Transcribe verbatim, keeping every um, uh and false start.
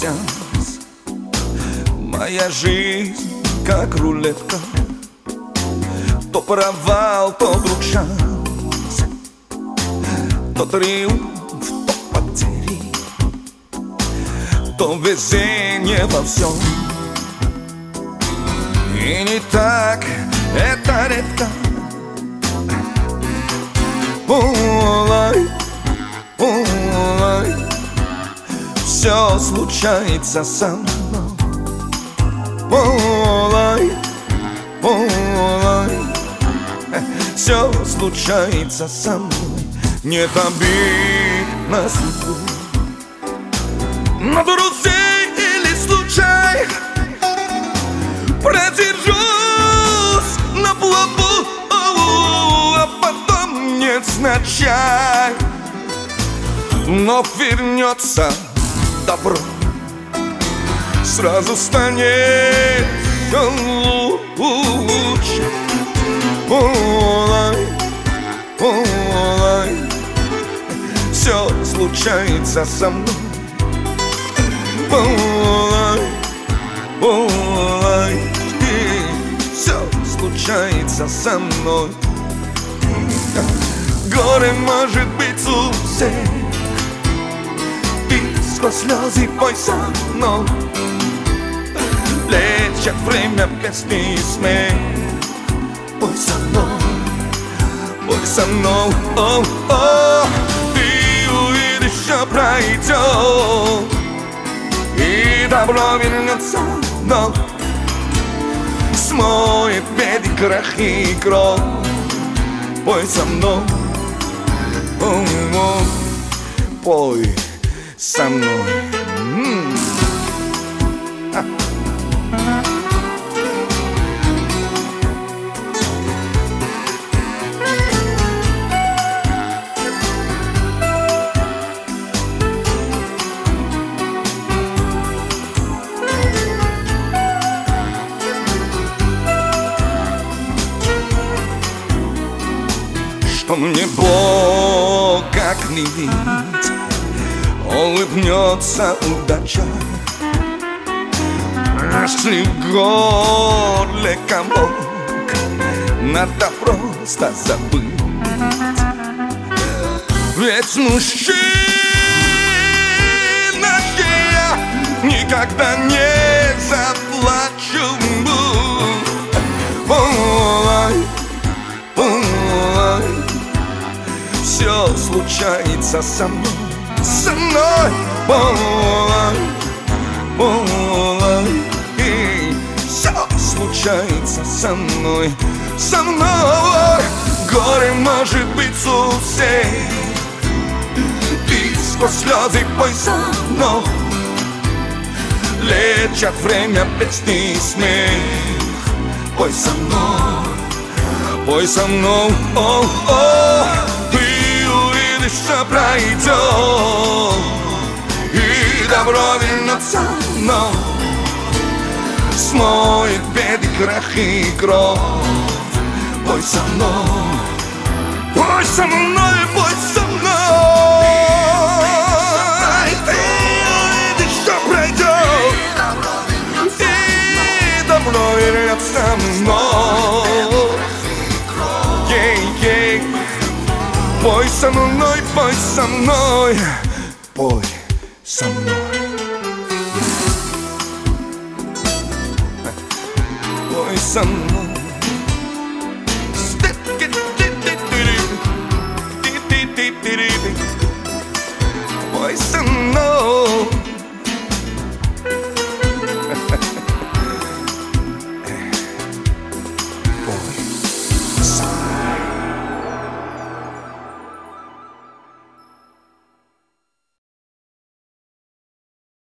пасьянс. Моя жизнь как рулетка, то провал, то вдруг шанс, то триумф, то потери, то везение во всем. И не так это редко. Ой, ой, все случается со мной. Ой, ой, все случается со мной. Нет обид на судьбу, на друзей или случай. Продержусь на плаву, а потом нет значай. Но вернется добро, сразу станет лучше. Ой, ой, все случается со мной. Ой, ой, все случается со мной. Горе может быть у всех, и сквозь слезы пой со мной. Лечат время песни и смех. Пой со мной, пой со мной, о, о. Ты увидишь, что пройдет, и добро вернется вновь, смоет беды, крах и кровь. Пой со мной, о, о, пой со мной. М-м. Что мне Бог как не видеть, улыбнется удача. Если в горле комок, надо просто забыть. Ведь мужчина я никогда не заплачу. Ой, ой, все случается со мной, со мной. Ой, ой, и все случается со мной, со мной. Горе может быть у всех, и сквозь слезы пой со мной. Лечат время песни и смех. Пой со мной, пой со мной, о, о. Ты увидишь, что пройдет, и добро вернется вновь, смоет беды, крах и кровь. Пой со мной, пой со мной, пой со мной. Ты увидишь, что пройдет, и добро вернется вновь. Ей-ей. Пой со мной, пой со мной, пой со мной. Пой со мной. Пой со мной.